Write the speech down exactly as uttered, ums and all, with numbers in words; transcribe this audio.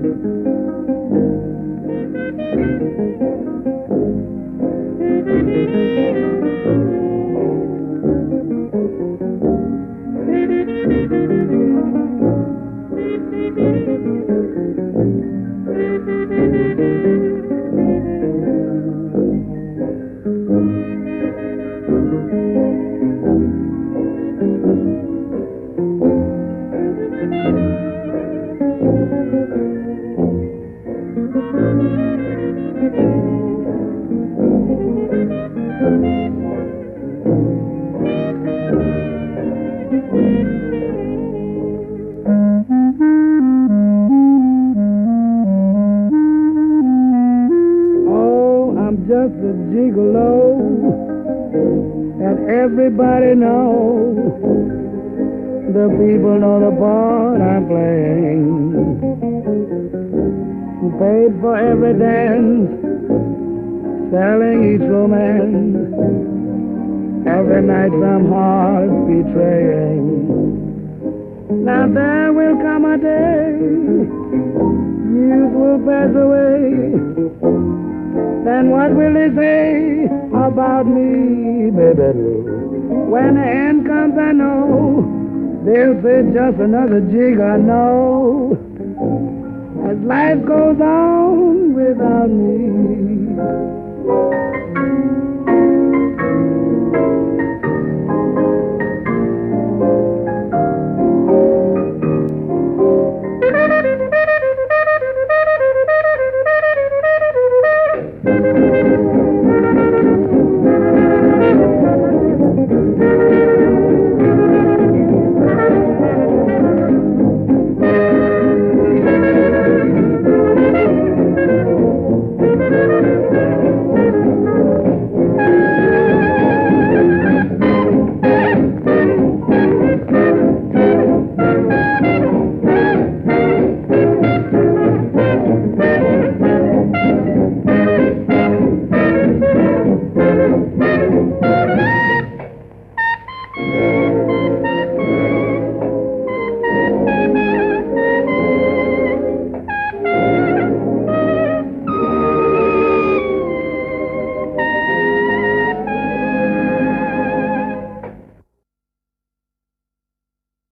Oh, I'm just a gigolo, and everybody knows. The people know the part I'm playing. Paid for every dance, selling each romance. Every night some heart betraying. Now there will come a day, years will pass away. Then what will they say about me, baby? When the end comes, I know they'll say just another jig, I know. As life goes on without me.